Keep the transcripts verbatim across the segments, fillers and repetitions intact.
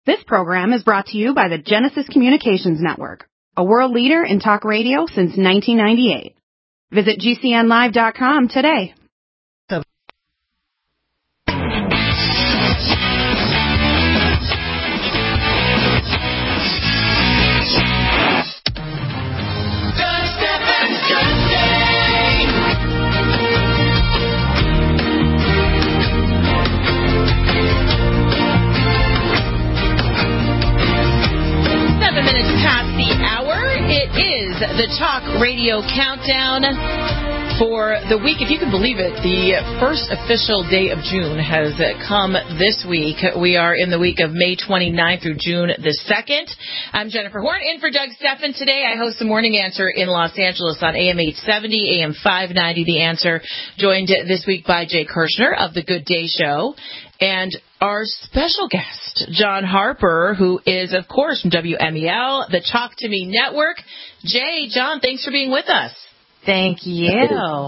This program is brought to you by the Genesis Communications Network, a world leader in talk radio since nineteen ninety-eight. Visit G C N live dot com today. The Talk Radio Countdown for the week. If you can believe it, the first official day of June has come this week. We are in the week of May twenty-ninth through June the second. I'm Jennifer Horn, in for Doug Steffen today. I host the Morning Answer in Los Angeles on A M eight seventy, A M five ninety. The Answer, joined this week by Jay Kirshner of The Good Day Show. And our special guest, John Harper, who is, of course, from W M E L, the Talk to Me Network. Jay, John, thanks for being with us. Thank you.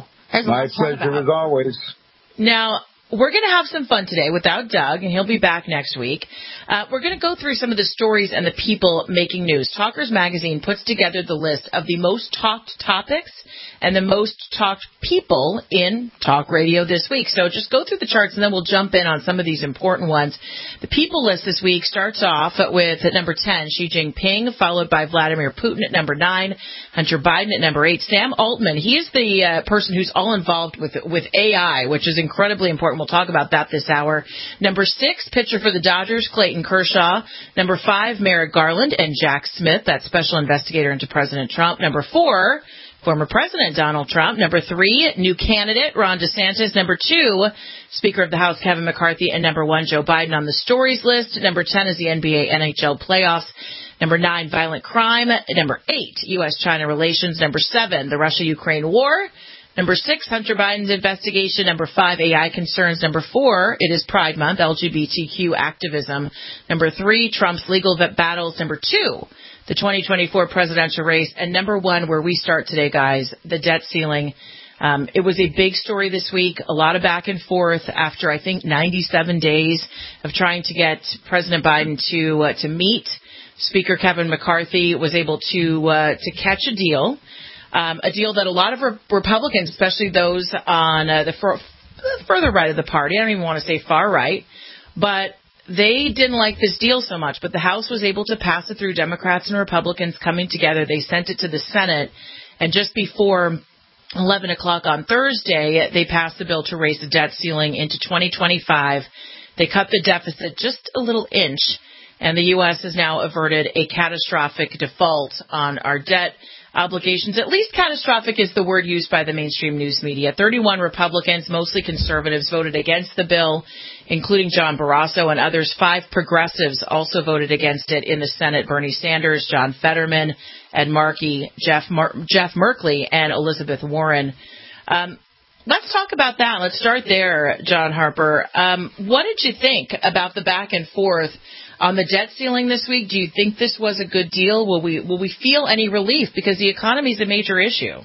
My pleasure as always. Now, we're going to have some fun today without Doug, and he'll be back next week. Uh, we're going to go through some of the stories and the people making news. Talkers Magazine puts together the list of the most talked topics and the most talked people in talk radio this week. So just go through the charts, and then we'll jump in on some of these important ones. The people list this week starts off with at number ten, Xi Jinping, followed by Vladimir Putin at number nine, Hunter Biden at number eight, Sam Altman. He is the uh, person who's all involved with with A I, which is incredibly important. We'll talk about that this hour. Number six, pitcher for the Dodgers, Clayton Kershaw. Number five, Merrick Garland and Jack Smith, that special investigator into President Trump. Number four, former President Donald Trump. Number three, new candidate Ron DeSantis. Number two, Speaker of the House Kevin McCarthy. And number one, Joe Biden on the stories list. Number ten is the N B A N H L playoffs. Number nine, violent crime. Number eight, U S China relations. Number seven, the Russia-Ukraine war. Number six, Hunter Biden's investigation. Number five, A I concerns. Number four, it is Pride Month, L G B T Q activism. Number three, Trump's legal battles. Number two, the twenty twenty-four presidential race. And number one, where we start today, guys, the debt ceiling. Um, it was a big story this week, a lot of back and forth after, I think, ninety-seven days of trying to get President Biden to uh, to meet. Speaker Kevin McCarthy was able to uh, to catch a deal. Um, a deal that a lot of re- Republicans, especially those on uh, the fur- further right of the party, I don't even want to say far right, but they didn't like this deal so much. But the House was able to pass it through, Democrats and Republicans coming together. They sent it to the Senate, and just before eleven o'clock on Thursday, they passed the bill to raise the debt ceiling into twenty twenty-five. They cut the deficit just a little inch, and the U S has now averted a catastrophic default on our debt obligations. At least catastrophic is the word used by the mainstream news media. thirty-one Republicans, mostly conservatives, voted against the bill, including John Barrasso and others. Five progressives also voted against it in the Senate: Bernie Sanders, John Fetterman, Ed Markey, Jeff, Mar- Jeff Merkley, and Elizabeth Warren. Um, let's talk about that. Let's start there, John Harper. Um, what did you think about the back and forth on the debt ceiling this week? Do you think this was a good deal? Will we will we feel any relief? Because the economy is a major issue.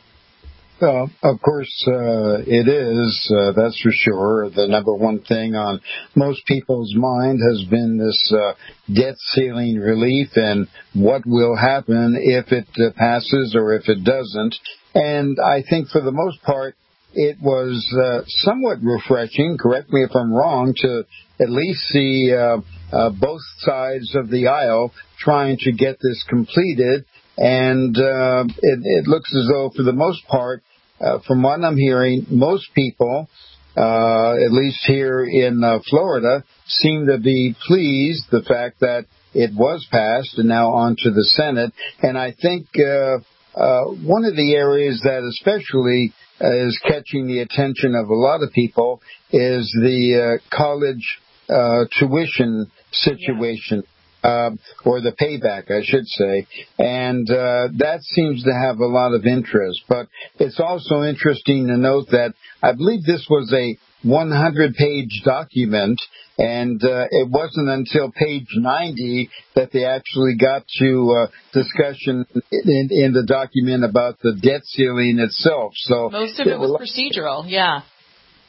Well, of course, uh, it is. Uh, that's for sure. The number one thing on most people's mind has been this uh, debt ceiling relief and what will happen if it uh, passes or if it doesn't. And I think for the most part, it was uh, somewhat refreshing, correct me if I'm wrong, to at least see uh, uh, both sides of the aisle trying to get this completed. And uh, it, it looks as though, for the most part, uh, from what I'm hearing, most people, uh, at least here in uh, Florida, seem to be pleased the fact that it was passed and now on to the Senate. And I think uh, uh, one of the areas that especially Uh, is catching the attention of a lot of people is the uh, college uh, tuition situation, yeah. uh, or the payback, I should say. And uh, that seems to have a lot of interest. But it's also interesting to note that I believe this was a hundred page document, and uh, it wasn't until page ninety that they actually got to uh, discussion in, in the document about the debt ceiling itself. So most of it was procedural, yeah.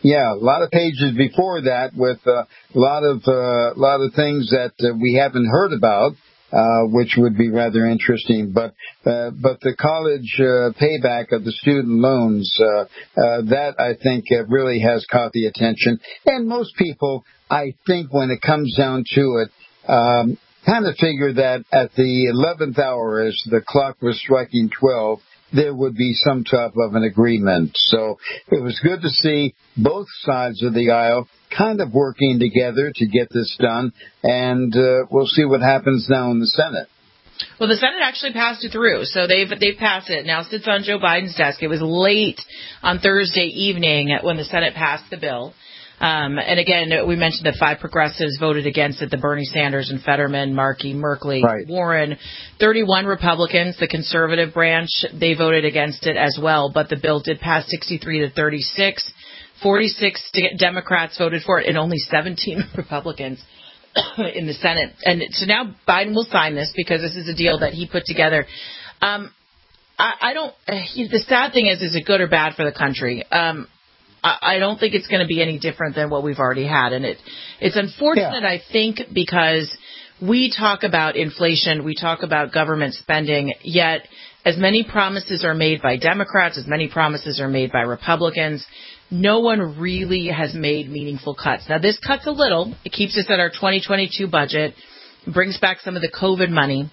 Yeah, a lot of pages before that with uh, a lot of uh, lot of things that uh, we haven't heard about, uh, which would be rather interesting. But uh, but the college uh, payback of the student loans, uh, uh, that I think uh, really has caught the attention. And most people, I think, when it comes down to it, um, kind of figure that at the eleventh hour, as the clock was striking twelve, there would be some type of an agreement. So it was good to see both sides of the aisle kind of working together to get this done, and uh, we'll see what happens now in the Senate. Well, the Senate actually passed it through, so they've they've passed it. Now it sits on Joe Biden's desk. It was late on Thursday evening when the Senate passed the bill. Um, and again, we mentioned that five progressives voted against it, the Bernie Sanders and Fetterman, Markey, Merkley, right. Warren. thirty-one Republicans, the conservative branch, they voted against it as well. But the bill did pass sixty-three to thirty-six. forty-six Democrats voted for it and only seventeen Republicans in the Senate. And so now Biden will sign this because this is a deal that he put together. Um, I, I don't – the sad thing is, is it good or bad for the country? Um I don't think it's going to be any different than what we've already had. And it, it's unfortunate, yeah. I think, because we talk about inflation, we talk about government spending, yet as many promises are made by Democrats, as many promises are made by Republicans, no one really has made meaningful cuts. Now, this cuts a little. It keeps us at our twenty twenty-two budget, brings back some of the COVID money.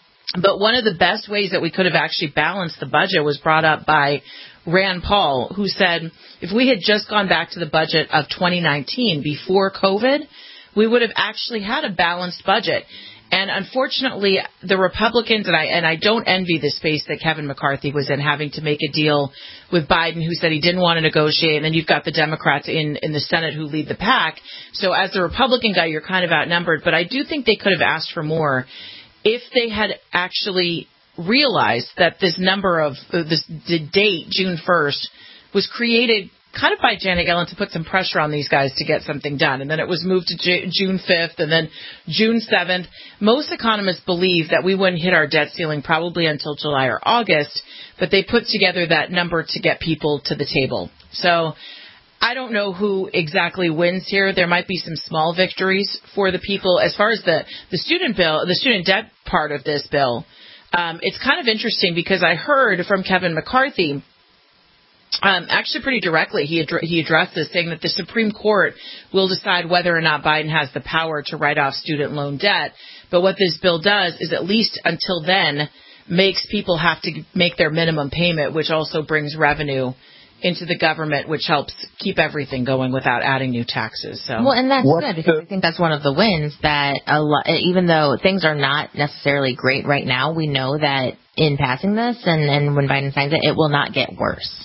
But one of the best ways that we could have actually balanced the budget was brought up by Rand Paul, who said if we had just gone back to the budget of twenty nineteen before COVID, we would have actually had a balanced budget. And unfortunately, the Republicans, and I and I don't envy the space that Kevin McCarthy was in, having to make a deal with Biden, who said he didn't want to negotiate. And then you've got the Democrats in, in the Senate who lead the pack. So as the Republican guy, you're kind of outnumbered. But I do think they could have asked for more if they had actually realized that this number of uh, this the date, June first, was created kind of by Janet Yellen to put some pressure on these guys to get something done. And then it was moved to J- June fifth and then June seventh. Most economists believe that we wouldn't hit our debt ceiling probably until July or August, but they put together that number to get people to the table. So I don't know who exactly wins here. There might be some small victories for the people. As far as the, the student bill, the student debt part of this bill, um, it's kind of interesting because I heard from Kevin McCarthy, um, actually pretty directly, he ad- he addressed this, saying that the Supreme Court will decide whether or not Biden has the power to write off student loan debt. But what this bill does is, at least until then, makes people have to make their minimum payment, which also brings revenue into the government, which helps keep everything going without adding new taxes. So, well, and that's what good because the, I think that's one of the wins that a lot, even though things are not necessarily great right now, we know that in passing this and, and when Biden signs it, it will not get worse.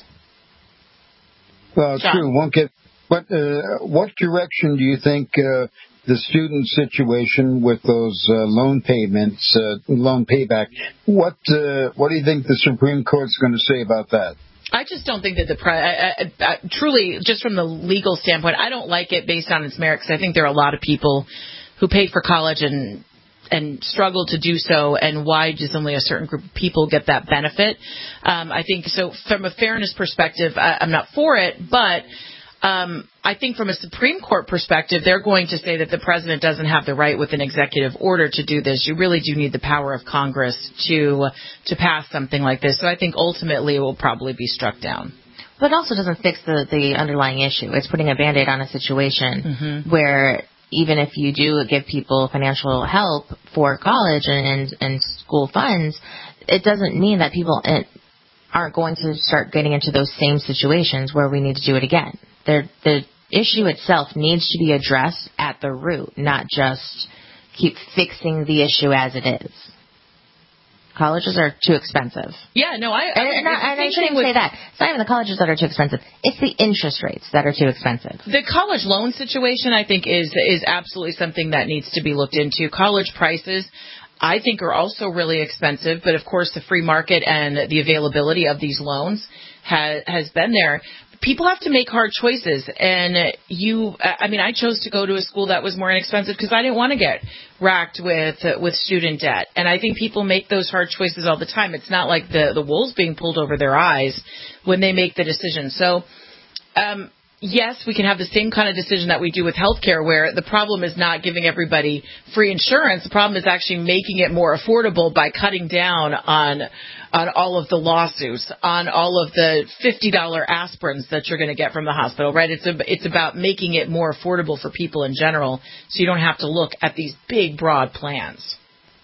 Well, John. true. Won't get. But uh, what direction do you think uh, the student situation with those uh, loan payments, uh, loan payback? What uh, What do you think the Supreme Court's going to say about that? I just don't think that the pre- I, I, I, truly, just from the legal standpoint, I don't like it based on its merits. I think there are a lot of people who paid for college and and struggle to do so, and why does only a certain group of people get that benefit? Um, I think so. From a fairness perspective, I, I'm not for it, but um, I think from a Supreme Court perspective, they're going to say that the president doesn't have the right with an executive order to do this. You really do need the power of Congress to to pass something like this. So I think ultimately it will probably be struck down. But it also doesn't fix the, the underlying issue. It's putting a Band-Aid on a situation mm-hmm. where even if you do give people financial help for college and, and, and school funds, it doesn't mean that people aren't going to start getting into those same situations where we need to do it again. The, the issue itself needs to be addressed at the root, not just keep fixing the issue as it is. Colleges are too expensive. Yeah, no, I... I and, and, I, and I shouldn't with, say that. It's not even the colleges that are too expensive. It's the interest rates that are too expensive. The college loan situation, I think, is is absolutely something that needs to be looked into. College prices, I think, are also really expensive. But, of course, the free market and the availability of these loans ha, has been there. People have to make hard choices, and you, I mean, I chose to go to a school that was more inexpensive because I didn't want to get racked with with student debt, and I think people make those hard choices all the time. It's not like the, the wool's being pulled over their eyes when they make the decision. So, um, yes, we can have the same kind of decision that we do with healthcare, where the problem is not giving everybody free insurance. The problem is actually making it more affordable by cutting down on on all of the lawsuits, on all of the fifty dollar aspirins that you're going to get from the hospital, right? It's a, it's about making it more affordable for people in general, so you don't have to look at these big, broad plans.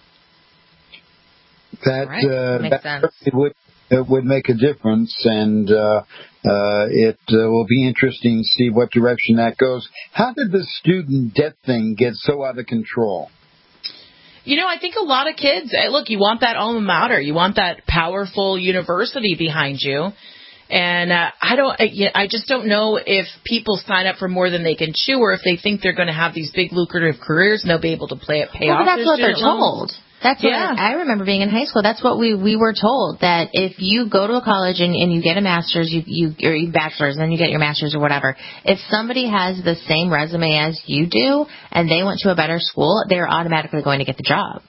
That, right. uh, Makes that sense. would it would make a difference, and uh, uh, it uh, will be interesting to see what direction that goes. How did the student debt thing get so out of control? You know, I think a lot of kids, look, you want that alma mater. You want that powerful university behind you. And uh, I don't, I just don't know if people sign up for more than they can chew, or if they think they're going to have these big lucrative careers and they'll be able to play it, pay well, off but that's their what they're student loans. told. That's what Yeah. I, I remember being in high school. That's what we, we were told, that if you go to a college and, and you get a master's, you, you, or you bachelor's, and then you get your master's or whatever, if somebody has the same resume as you do and they went to a better school, they're automatically going to get the job.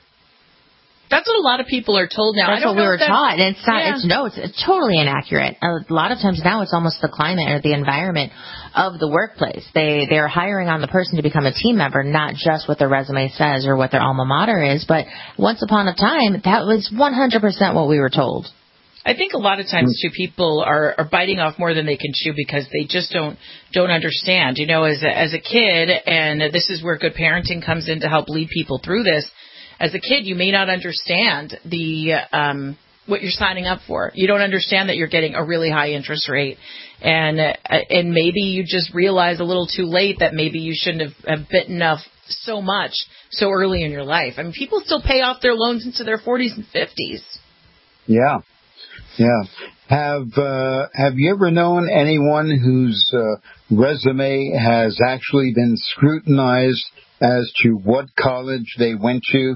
That's what a lot of people are told now. That's I don't what we know were if that's, taught. And it's not, yeah. it's, no, it's, it's totally inaccurate. A lot of times now it's almost the climate or the environment of the workplace. They, they're hiring on the person to become a team member, not just what their resume says or what their alma mater is. But once upon a time, that was one hundred percent what we were told. I think a lot of times, too, people are, are biting off more than they can chew because they just don't don't understand. You know, as a, as a kid, and this is where good parenting comes in to help lead people through this. As a kid, you may not understand the um, what you're signing up for. You don't understand that you're getting a really high interest rate, and uh, and maybe you just realize a little too late that maybe you shouldn't have, have bitten off so much so early in your life. I mean, people still pay off their loans into their forties and fifties. Yeah, yeah. Have uh, Have you ever known anyone whose uh, resume has actually been scrutinized as to what college they went to?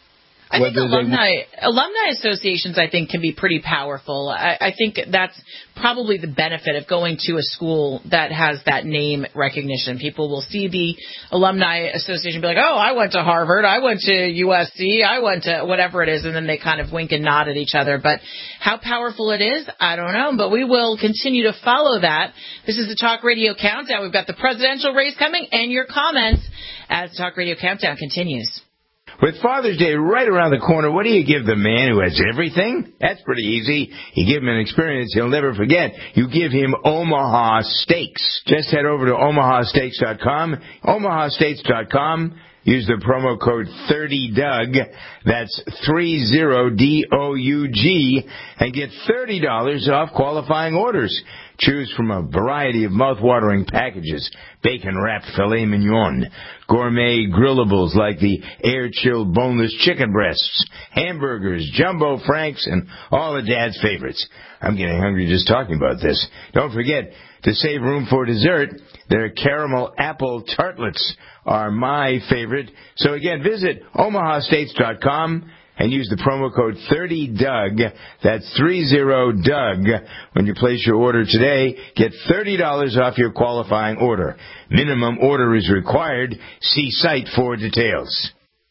I think alumni alumni associations, I think, can be pretty powerful. I, I think that's probably the benefit of going to a school that has that name recognition. People will see the alumni association and be like, oh, I went to Harvard, I went to U S C, I went to whatever it is, and then they kind of wink and nod at each other. But how powerful it is, I don't know, but we will continue to follow that. This is the Talk Radio Countdown. We've got the presidential race coming and your comments as the Talk Radio Countdown continues. With Father's Day right around the corner, what do you give the man who has everything? That's pretty easy. You give him an experience he'll never forget. You give him Omaha Steaks. Just head over to omaha steaks dot com. omaha steaks dot com. Use the promo code thirty Doug. That's thirty D O U G, and get thirty dollars off qualifying orders. Choose from a variety of mouth-watering packages: bacon-wrapped filet mignon, gourmet grillables like the air-chilled boneless chicken breasts, hamburgers, jumbo franks, and all of Dad's favorites. I'm getting hungry just talking about this. Don't forget to save room for dessert. Their caramel apple tartlets are my favorite. So again, visit omaha steaks dot com and use the promo code thirty Doug. That's thirty Doug. When you place your order today, get thirty dollars off your qualifying order. Minimum order is required. See site for details.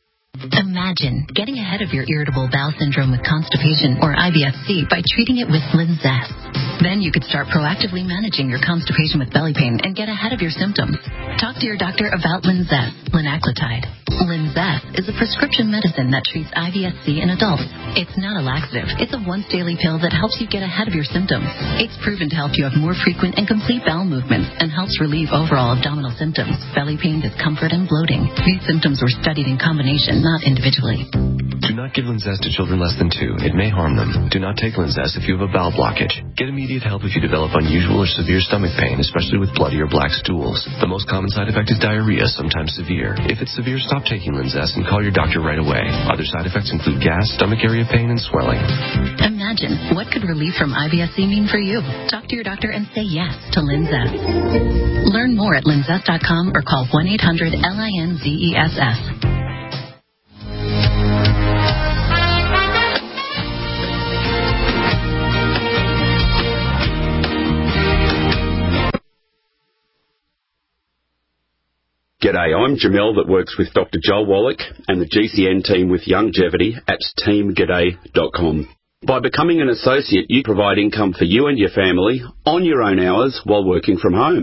Imagine getting ahead of your irritable bowel syndrome with constipation or I B S C by treating it with Linzess. Then you could start proactively managing your constipation with belly pain and get ahead of your symptoms. Talk to your doctor about Linzess, linaclotide. Linzess is a prescription medicine that treats I B S C in adults. It's not a laxative. It's a once-daily pill that helps you get ahead of your symptoms. It's proven to help you have more frequent and complete bowel movements and helps relieve overall abdominal symptoms, belly pain, discomfort, and bloating. These symptoms were studied in combination, not individually. Do not give Linzess to children less than two. It may harm them. Do not take Linzess if you have a bowel blockage. Get immediate help if you develop unusual or severe stomach pain, especially with bloody or black stools. The most common side effect is diarrhea, sometimes severe. If it's severe, stop taking Linzess and call your doctor right away. Other side effects include gas, stomach area pain, and swelling. Imagine, what could relief from I B S C mean for you? Talk to your doctor and say yes to Linzess. Learn more at linzess dot com or call one eight hundred L I N Z E S S. G'day, I'm Jamel that works with Doctor Joel Wallach and the G C N team with Longevity at team g'day dot com. By becoming an associate, you provide income for you and your family on your own hours while working from home.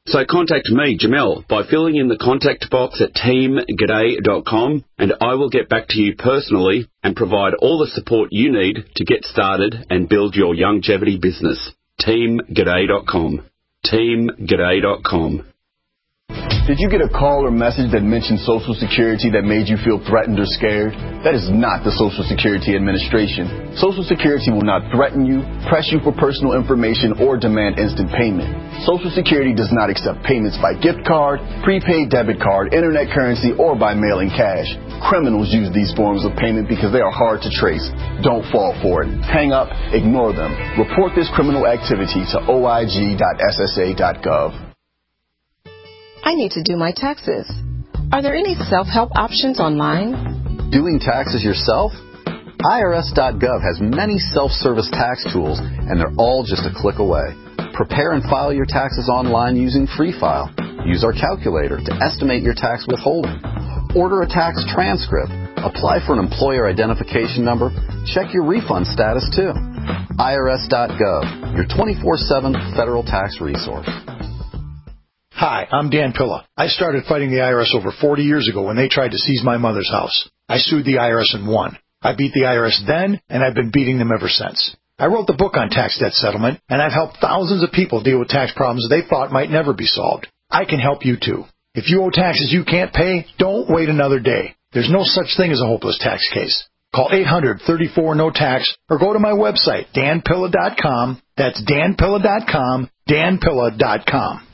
So contact me, Jamel, by filling in the contact box at team g'day dot com, and I will get back to you personally and provide all the support you need to get started and build your longevity business. team g'day dot com. team g'day dot com. Did you get a call or message that mentioned Social Security that made you feel threatened or scared? That is not the Social Security Administration. Social Security will not threaten you, press you for personal information, or demand instant payment. Social Security does not accept payments by gift card, prepaid debit card, internet currency, or by mailing cash. Criminals use these forms of payment because they are hard to trace. Don't fall for it. Hang up, ignore them. Report this criminal activity to O I G dot S S A dot gov. I need to do my taxes. Are there any self-help options online? Doing taxes yourself? I R S dot gov has many self-service tax tools, and they're all just a click away. Prepare and file your taxes online using Free File. Use our calculator to estimate your tax withholding. Order a tax transcript. Apply for an employer identification number. Check your refund status, too. I R S dot gov, your twenty-four seven federal tax resource. Hi, I'm Dan Pilla. I started fighting the I R S over forty years ago when they tried to seize my mother's house. I sued the I R S and won. I beat the I R S then, and I've been beating them ever since. I wrote the book on tax debt settlement, and I've helped thousands of people deal with tax problems they thought might never be solved. I can help you, too. If you owe taxes you can't pay, don't wait another day. There's no such thing as a hopeless tax case. Call eight hundred, thirty-four, no tax, or go to my website, dan pilla dot com. That's dan pilla dot com, dan pilla dot com.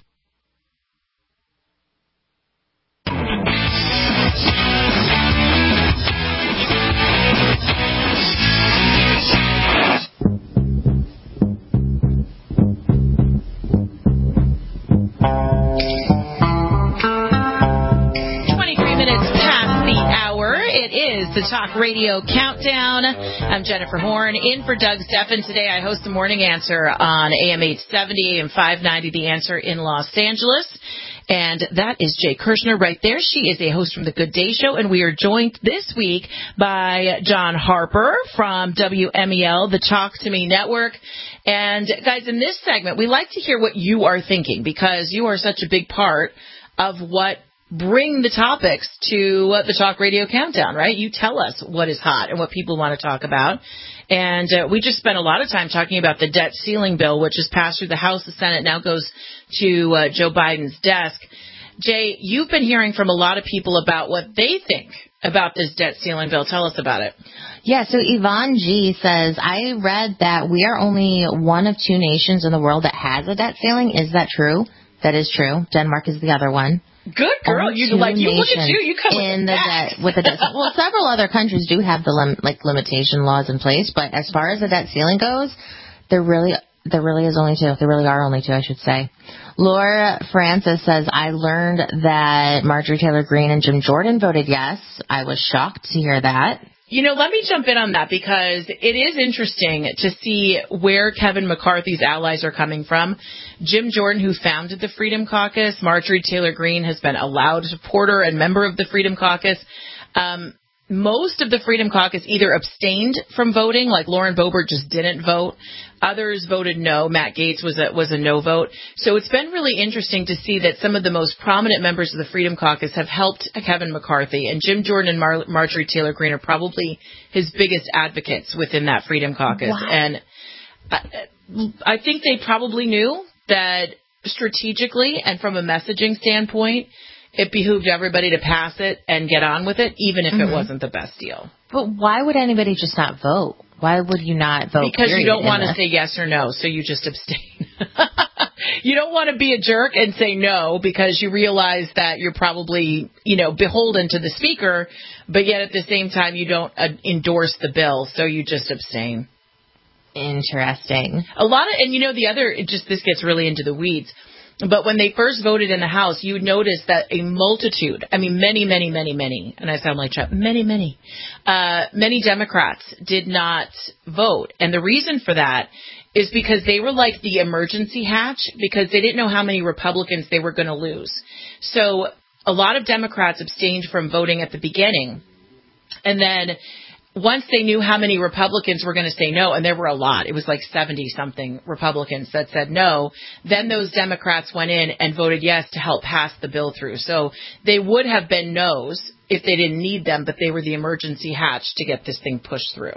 It is the Talk Radio Countdown. I'm Jennifer Horn, in for Doug Steffen. Today I host the Morning Answer on A M eight seventy, A M five ninety, The Answer in Los Angeles. And that is Jay Kirshner right there. She is a host from The Good Day Show, and we are joined this week by John Harper from W M E L, the Talk to Me Network. And, guys, in this segment, we like to hear what you are thinking, because you are such a big part of what bring the topics to the Talk Radio Countdown, right? You tell us what is hot and what people want to talk about. And uh, we just spent a lot of time talking about the debt ceiling bill, which has passed through the House, the Senate, now goes to uh, Joe Biden's desk. Jay, you've been hearing from a lot of people about what they think about this debt ceiling bill. Tell us about it. Yeah, so Yvonne G. says, I read that we are only one of two nations in the world that has a debt ceiling. Is that true? That is true. Denmark is the other one. Good girl. You like you look at you. You come in with the that. debt with the debt. Well, several other countries do have the lim, like limitation laws in place, but as far as the debt ceiling goes, there really there really is only two. There really are only two, I should say. Laura Francis says, I learned that Marjorie Taylor Greene and Jim Jordan voted yes. I was shocked to hear that. You know, let me jump in on that, because it is interesting to see where Kevin McCarthy's allies are coming from. Jim Jordan, who founded the Freedom Caucus, Marjorie Taylor Greene has been a loud supporter and member of the Freedom Caucus. Um, most of the Freedom Caucus either abstained from voting, like Lauren Boebert just didn't vote. Others voted no. Matt Gaetz was a, was a no vote. So it's been really interesting to see that some of the most prominent members of the Freedom Caucus have helped Kevin McCarthy, and Jim Jordan and Mar- Marjorie Taylor Greene are probably his biggest advocates within that Freedom Caucus. Wow. And I, I think they probably knew that strategically and from a messaging standpoint, it behooved everybody to pass it and get on with it, even if mm-hmm. it wasn't the best deal. But why would anybody just not vote? Why would you not vote? Because you don't want to say yes or no, so you just abstain. You don't want to be a jerk and say no because you realize that you're probably, you know, beholden to the speaker, but yet at the same time you don't uh, endorse the bill, so you just abstain. Interesting. A lot of, and you know, the other, it just this gets really into the weeds. But when they first voted in the House, you would notice that a multitude, I mean, many, many, many, many, and I sound like Chuck, many, many, uh, many Democrats did not vote. And the reason for that is because they were like the emergency hatch, because they didn't know how many Republicans they were going to lose. So a lot of Democrats abstained from voting at the beginning. And then once they knew how many Republicans were going to say no, and there were a lot, it was like seventy-something Republicans that said no, then those Democrats went in and voted yes to help pass the bill through. So they would have been no's if they didn't need them, but they were the emergency hatch to get this thing pushed through.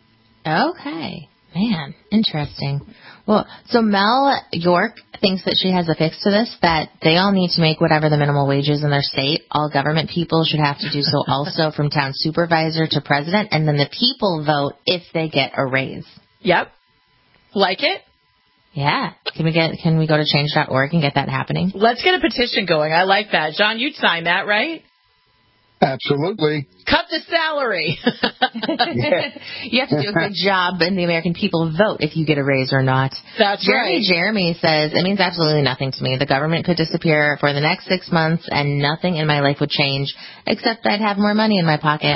Okay. Man, interesting. Well, so Mel York thinks that she has a fix to this, that they all need to make whatever the minimal wage is in their state. All government people should have to do so also, from town supervisor to president, and then the people vote if they get a raise. Yep. Like it? Yeah. Can we get? Can we go to change dot org and get that happening? Let's get a petition going. I like that. John, you'd sign that, right? Absolutely. Cut the salary. Yeah. You have to do a good job, and the American people vote if you get a raise or not. That's Jeremy right. Jeremy says, it means absolutely nothing to me. The government could disappear for the next six months, and nothing in my life would change, except I'd have more money in my pocket.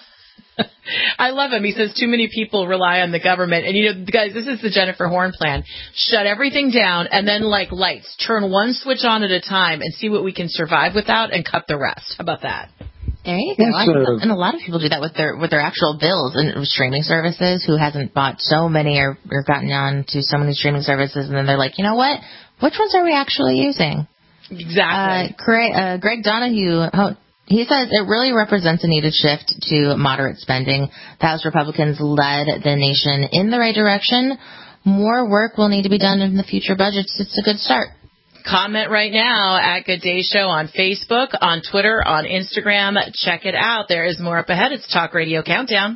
I love him. He says too many people rely on the government. And, you know, guys, this is the Jennifer Horn plan. Shut everything down and then, like lights, turn one switch on at a time and see what we can survive without and cut the rest. How about that? There you go. Yes, uh, and a lot of people do that with their with their actual bills and streaming services. Who hasn't bought so many or, or gotten on to so many streaming services, and then they're like, you know what? Which ones are we actually using? Exactly. Uh, Greg, uh, Greg Donahue, oh, he says it really represents a needed shift to moderate spending. The House Republicans led the nation in the right direction. More work will need to be done in the future budgets. It's a good start. Comment right now at Good Day Show on Facebook, on Twitter, on Instagram. Check it out. There is more up ahead. It's Talk Radio Countdown.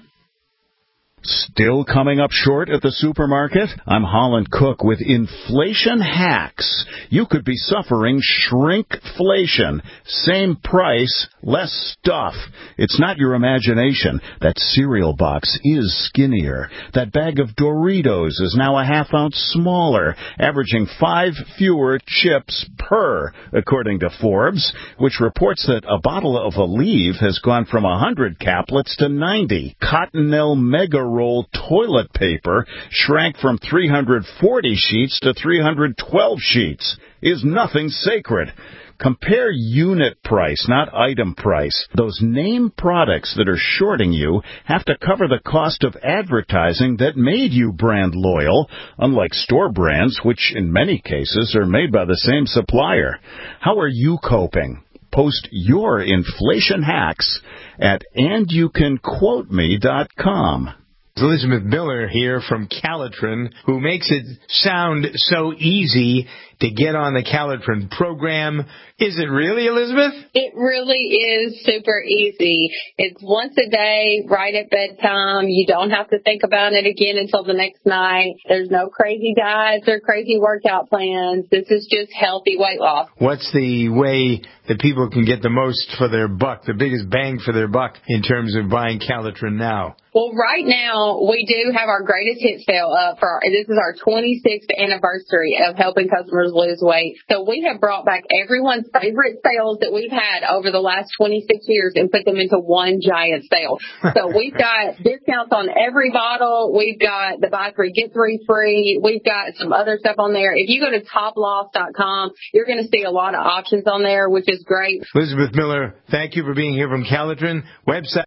Still coming up short at the supermarket? I'm Holland Cook with Inflation Hacks. You could be suffering shrinkflation. Same price, less stuff. It's not your imagination. That cereal box is skinnier. That bag of Doritos is now a half ounce smaller, averaging five fewer chips per, according to Forbes, which reports that a bottle of Aleve has gone from one hundred caplets to ninety. Cottonelle Mega Roll toilet paper shrank from three hundred forty sheets to three hundred twelve sheets. Is nothing sacred. Compare unit price, not item price. Those name products that are shorting you have to cover the cost of advertising that made you brand loyal, unlike store brands, which in many cases are made by the same supplier. How are you coping? Post your inflation hacks at and you can quote me dot com. Elizabeth Miller here from Calitrin, who makes it sound so easy to get on the Calitrin program. Is it really, Elizabeth? It really is super easy. It's once a day, right at bedtime. You don't have to think about it again until the next night. There's no crazy diets or crazy workout plans. This is just healthy weight loss. What's the way that people can get the most for their buck, the biggest bang for their buck in terms of buying Calitrin now? Well, right now, we do have our greatest hit sale up for our, this is our twenty-sixth anniversary of helping customers lose weight. So we have brought back everyone's favorite sales that we've had over the last twenty-six years and put them into one giant sale. So we've got discounts on every bottle. We've got the buy three, get three free. We've got some other stuff on there. If you go to top loss dot com, you're going to see a lot of options on there, which is great. Elizabeth Miller, thank you for being here from Calitrin. Website.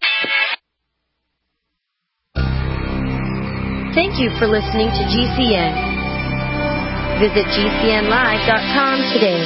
Thank you for listening to G C N. Visit G C N live dot com today.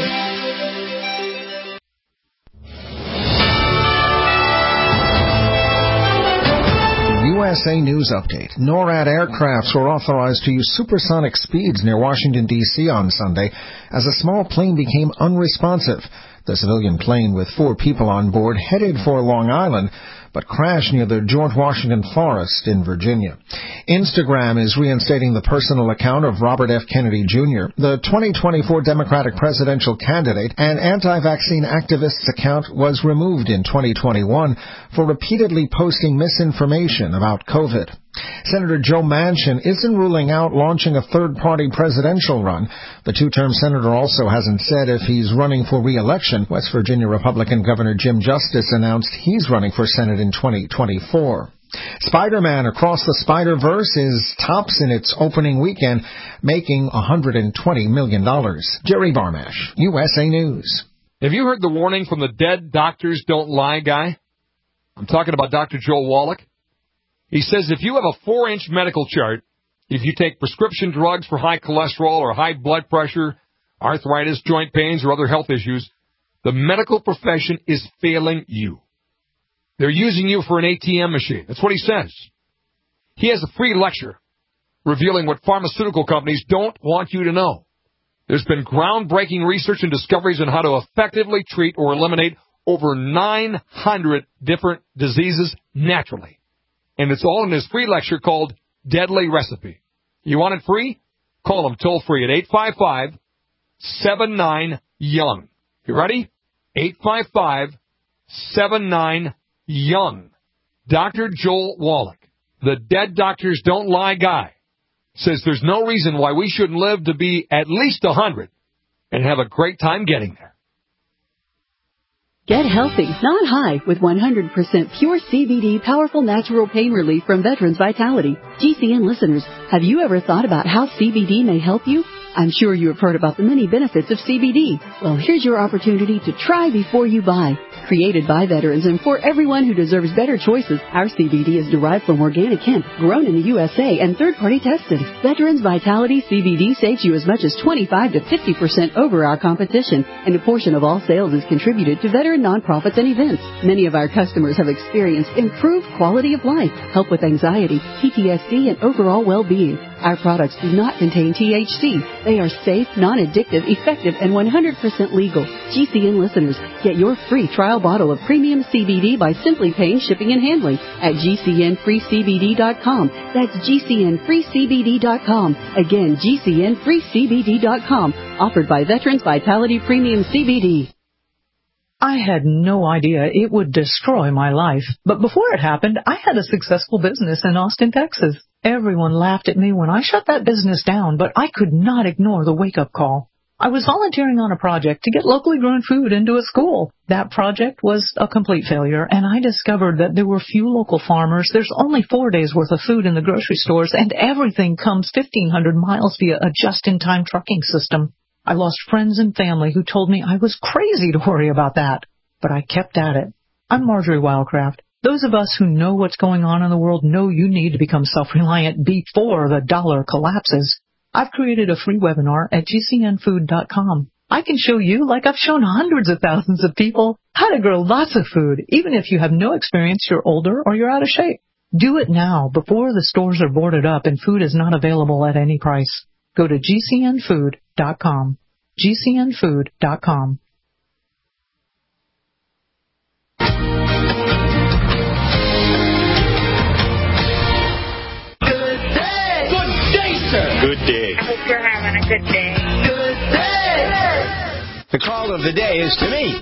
U S A News Update. NORAD aircrafts were authorized to use supersonic speeds near Washington, D C on Sunday as a small plane became unresponsive. The civilian plane with four people on board headed for Long Island, but crashed near the George Washington Forest in Virginia. Instagram is reinstating the personal account of Robert F. Kennedy Junior The twenty twenty-four Democratic presidential candidate and anti-vaccine activist's account was removed in twenty twenty-one for repeatedly posting misinformation about COVID. Senator Joe Manchin isn't ruling out launching a third-party presidential run. The two-term senator also hasn't said if he's running for re-election. West Virginia Republican Governor Jim Justice announced he's running for Senate in twenty twenty-four. Spider-Man Across the Spider-Verse is tops in its opening weekend, making one hundred twenty million dollars. Jerry Barmash, U S A News. Have you heard the warning from the dead doctors don't lie guy? I'm talking about Doctor Joel Wallach. He says if you have a four-inch medical chart, if you take prescription drugs for high cholesterol or high blood pressure, arthritis, joint pains, or other health issues, the medical profession is failing you. They're using you for an A T M machine. That's what he says. He has a free lecture revealing what pharmaceutical companies don't want you to know. There's been groundbreaking research and discoveries on how to effectively treat or eliminate over nine hundred different diseases naturally. And it's all in his free lecture called Deadly Recipe. You want it free? Call him toll free at eight five five, seven nine, young. You ready? eight five five, seven nine, young. Doctor Joel Wallach, the Dead Doctors Don't Lie guy, says there's no reason why we shouldn't live to be at least one hundred and have a great time getting there. Get healthy, not high, with one hundred percent pure C B D powerful natural pain relief from Veterans Vitality. G C N listeners, have you ever thought about how C B D may help you? I'm sure you have heard about the many benefits of C B D. Well, here's your opportunity to try before you buy. Created by veterans and for everyone who deserves better choices, our C B D is derived from organic hemp, grown in the U S A, and third-party tested. Veterans Vitality C B D saves you as much as twenty-five to fifty percent over our competition, and a portion of all sales is contributed to veteran nonprofits and events. Many of our customers have experienced improved quality of life, help with anxiety, P T S D, and overall well-being. Our products do not contain T H C. They are safe, non-addictive, effective, and one hundred percent legal. G C N listeners, get your free trial bottle of premium C B D by simply paying shipping and handling at G C N free C B D dot com. That's G C N free C B D dot com. Again, G C N free C B D dot com. Offered by Veterans Vitality Premium C B D. I had no idea it would destroy my life. But before it happened, I had a successful business in Austin, Texas. Everyone laughed at me when I shut that business down, but I could not ignore the wake-up call. I was volunteering on a project to get locally grown food into a school. That project was a complete failure, and I discovered that there were few local farmers. There's only four days' worth of food in the grocery stores, and everything comes fifteen hundred miles via a just-in-time trucking system. I lost friends and family who told me I was crazy to worry about that, but I kept at it. I'm Marjorie Wildcraft. Those of us who know what's going on in the world know you need to become self-reliant before the dollar collapses. I've created a free webinar at G C N food dot com. I can show you, like I've shown hundreds of thousands of people, how to grow lots of food, even if you have no experience, you're older, or you're out of shape. Do it now before the stores are boarded up and food is not available at any price. Go to G C N food dot com. G C N food dot com. Good day. I hope you're having a good day. Good day. The call of the day is to me.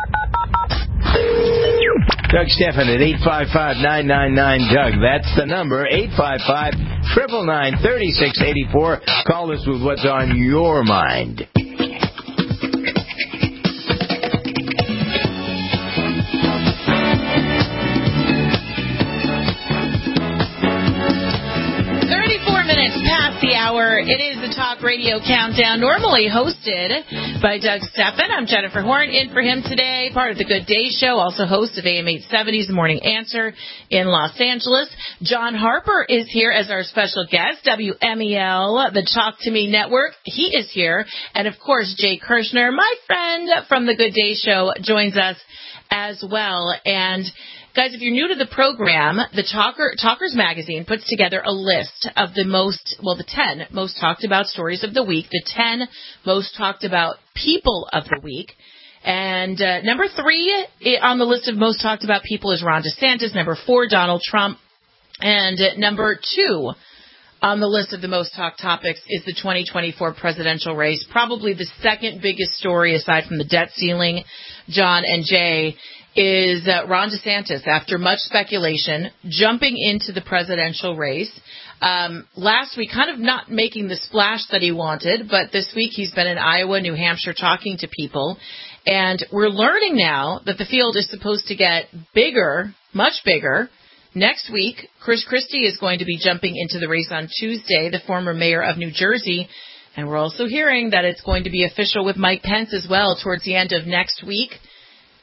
Doug Stephan at eight five five, nine nine nine, Doug. That's the number, eight five five, nine nine nine, three six eight four. Call us with what's on your mind. Hour. It is the Talk Radio Countdown, normally hosted by Doug Stephan. I'm Jennifer Horn, in for him today, part of the Good Day Show, also host of A M eight seventy's The Morning Answer in Los Angeles. John Harper is here as our special guest, W M E L, the Talk to Me Network. He is here. And, of course, Jay Kirshner, my friend from the Good Day Show, joins us as well. And guys, if you're new to the program, the Talker, Talkers Magazine puts together a list of the most, well, the ten most talked about stories of the week, the ten most talked about people of the week. And uh, number three on the list of most talked about people is Ron DeSantis. Number four, Donald Trump. And uh, number two on the list of the most talked topics is the twenty twenty-four presidential race, probably the second biggest story aside from the debt ceiling, John and Jay, is uh, Ron DeSantis, after much speculation, jumping into the presidential race. Um, last week, kind of not making the splash that he wanted, but this week he's been in Iowa, New Hampshire, talking to people. And we're learning now that the field is supposed to get bigger, much bigger. Next week, Chris Christie is going to be jumping into the race on Tuesday, the former mayor of New Jersey. And we're also hearing that it's going to be official with Mike Pence as well towards the end of next week.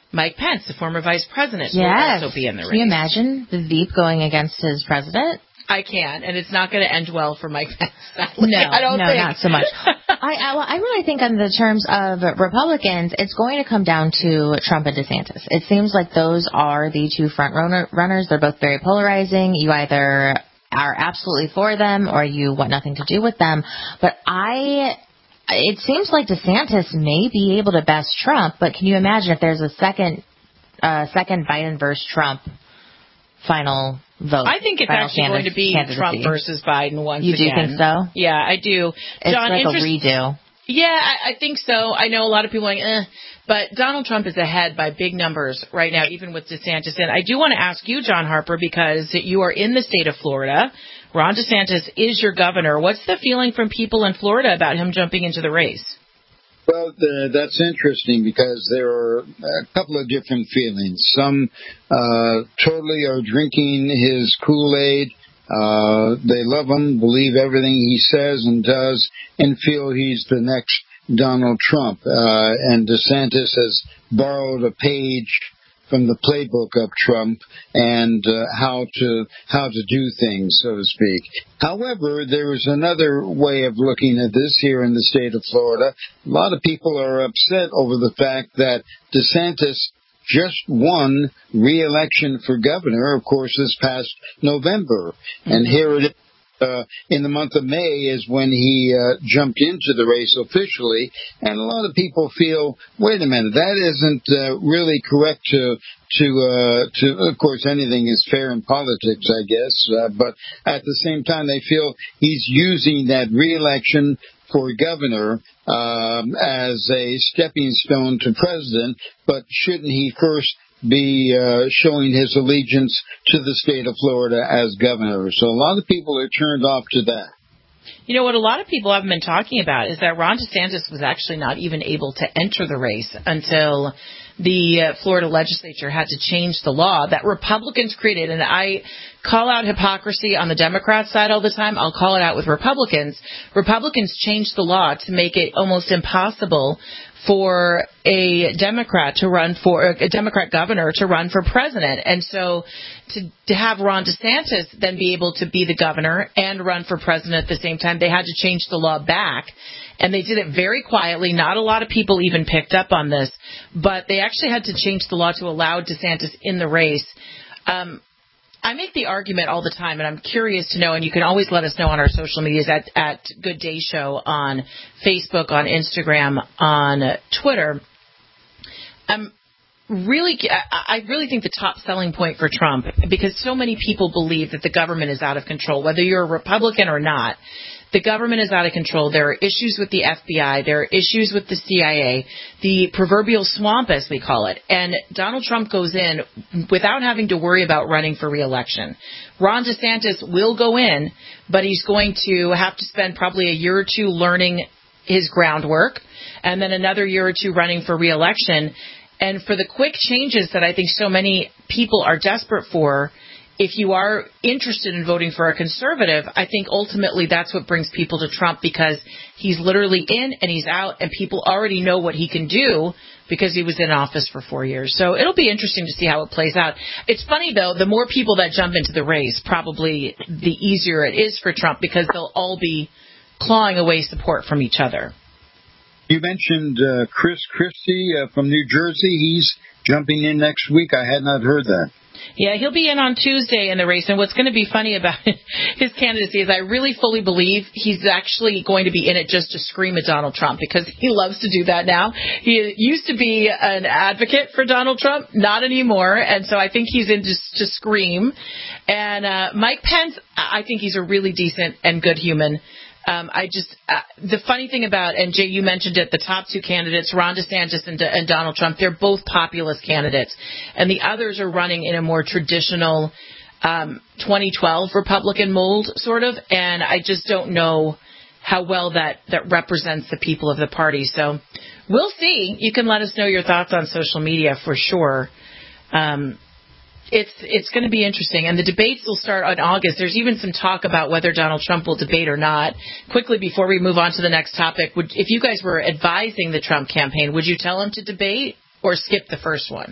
Mike Pence, the former vice president, Yes. will also be in the race. Can you imagine the Veep going against his president? I can, and it's not going to end well for Mike Pence. Sadly. No, I don't no, think. not so much. I, I, well, I really think in the terms of Republicans, it's going to come down to Trump and DeSantis. It seems like those are the two front runner, runners. They're both very polarizing. You either are absolutely for them or you want nothing to do with them. But I... It seems like DeSantis may be able to best Trump, but can you imagine if there's a second, uh, second Biden versus Trump final vote? I think it's actually going to be Trump versus Biden once you again. You do think so? Yeah, I do. It's John, like interest- a redo. Yeah, I, I think so. I know a lot of people are like, eh, but Donald Trump is ahead by big numbers right now, even with DeSantis. And I do want to ask you, John Harper, because you are in the state of Florida. Ron DeSantis is your governor. What's the feeling from people in Florida about him jumping into the race? Well, the, that's interesting because there are a couple of different feelings. Some uh, totally are drinking his Kool-Aid. Uh, they love him, believe everything he says and does, and feel he's the next Donald Trump. Uh, and DeSantis has borrowed a page from the playbook of Trump and uh, how to how to do things, so to speak. However, there is another way of looking at this here in the state of Florida. A lot of people are upset over the fact that DeSantis just won re-election for governor, of course, this past November. Mm-hmm. And here it is. Uh, in the month of May is when he uh, jumped into the race officially, and a lot of people feel, wait a minute, that isn't uh, really correct to to uh, to. Of course, anything is fair in politics, I guess, uh, but at the same time, they feel he's using that re-election for governor um, as a stepping stone to president. But shouldn't he first be uh, showing his allegiance to the state of Florida as governor? So a lot of people are turned off to that. You know, what a lot of people haven't been talking about is that Ron DeSantis was actually not even able to enter the race until the uh, Florida legislature had to change the law that Republicans created. And I call out hypocrisy on the Democrat side all the time. I'll call it out with Republicans. Republicans changed the law to make it almost impossible for a Democrat to run for a Democrat governor to run for president. And so to, to have Ron DeSantis then be able to be the governor and run for president at the same time, they had to change the law back. And they did it very quietly. Not a lot of people even picked up on this, but they actually had to change the law to allow DeSantis in the race. Um, I make the argument all the time, and I'm curious to know, and you can always let us know on our social medias at, at Good Day Show on Facebook, on Instagram, on Twitter. I'm really, I really think the top selling point for Trump, because so many people believe that the government is out of control, whether you're a Republican or not. The government is out of control. There are issues with the F B I. There are issues with the C I A, the proverbial swamp, as we call it. And Donald Trump goes in without having to worry about running for re-election. Ron DeSantis will go in, but he's going to have to spend probably a year or two learning his groundwork, and then another year or two running for re-election. And for the quick changes that I think so many people are desperate for, if you are interested in voting for a conservative, I think ultimately that's what brings people to Trump, because he's literally in and he's out, and people already know what he can do because he was in office for four years. So it'll be interesting to see how it plays out. It's funny, though, the more people that jump into the race, probably the easier it is for Trump, because they'll all be clawing away support from each other. You mentioned uh, Chris Christie uh, from New Jersey. He's jumping in next week. I had not heard that. Yeah, he'll be in on Tuesday in the race. And what's going to be funny about his candidacy is I really fully believe he's actually going to be in it just to scream at Donald Trump, because he loves to do that now. He used to be an advocate for Donald Trump, not anymore. And so I think he's in just to scream. And uh, Mike Pence, I think he's a really decent and good human. Um, I just, uh, the funny thing about, and Jay, you mentioned it, the top two candidates, Ron DeSantis and, and Donald Trump, they're both populist candidates. And the others are running in a more traditional um, twenty twelve Republican mold, sort of. And I just don't know how well that, that represents the people of the party. So we'll see. You can let us know your thoughts on social media for sure. Um It's it's going to be interesting, and the debates will start in August. There's even some talk about whether Donald Trump will debate or not. Quickly, before we move on to the next topic, would, if you guys were advising the Trump campaign, would you tell him to debate or skip the first one?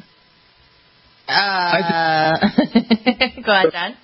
Uh, go ahead, John.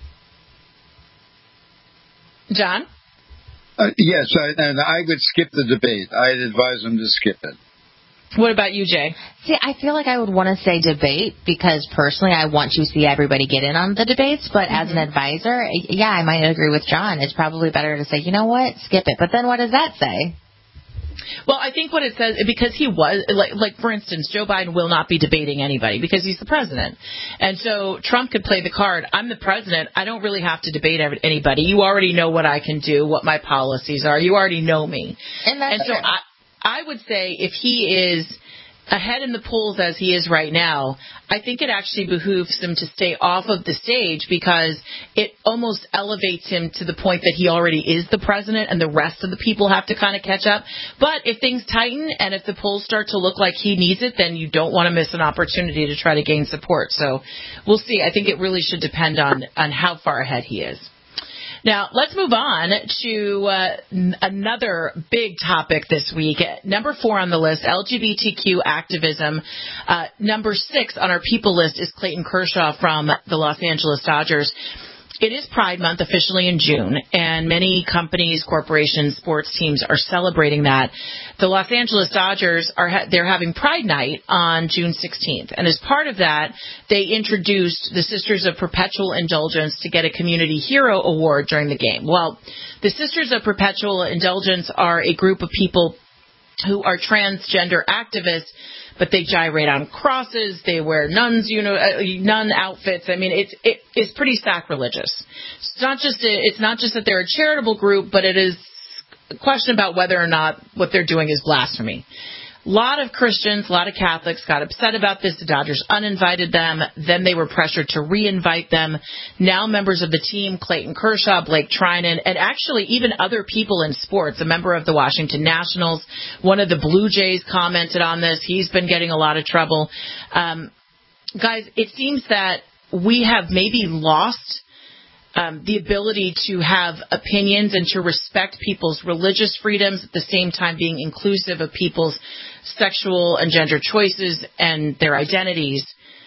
John? Uh, yes, I, and I would skip the debate. I'd advise them to skip it. What about you, Jay? See, I feel like I would want to say debate because personally I want to see everybody get in on the debates, but mm-hmm. as an advisor, yeah, I might agree with John. It's probably better to say, you know what, skip it. But then what does that say? Well, I think what it says, because he was, like, like for instance, Joe Biden will not be debating anybody because he's the president. And so Trump could play the card, I'm the president, I don't really have to debate anybody. You already know what I can do, what my policies are. You already know me. And, that's and so I, I would say if he is ahead in the polls as he is right now, I think it actually behooves him to stay off of the stage because it almost elevates him to the point that he already is the president and the rest of the people have to kind of catch up. But if things tighten and if the polls start to look like he needs it, then you don't want to miss an opportunity to try to gain support. So we'll see. I think it really should depend on, on how far ahead he is. Now, let's move on to uh, n- another big topic this week. Number four on the list, L G B T Q activism. Uh, number six on our people list is Clayton Kershaw from the Los Angeles Dodgers. It is Pride Month officially in June, and many companies, corporations, sports teams are celebrating that. The Los Angeles Dodgers are ha- they're having Pride Night on June sixteenth, and as part of that, they introduced the Sisters of Perpetual Indulgence to get a Community Hero Award during the game. Well, the Sisters of Perpetual Indulgence are a group of people who are transgender activists, but they gyrate on crosses. They wear nuns, you know, uh, nun outfits. I mean, it's it is pretty sacrilegious. It's not just a, it's not just that they're a charitable group, but it is a question about whether or not what they're doing is blasphemy. A lot of Christians, a lot of Catholics got upset about this. The Dodgers uninvited them. Then they were pressured to re-invite them. Now members of the team, Clayton Kershaw, Blake Trinan, and actually even other people in sports, a member of the Washington Nationals, one of the Blue Jays commented on this. He's been getting a lot of trouble. Um, guys, it seems that we have maybe lost Um, the ability to have opinions and to respect people's religious freedoms at the same time being inclusive of people's sexual and gender choices and their identities.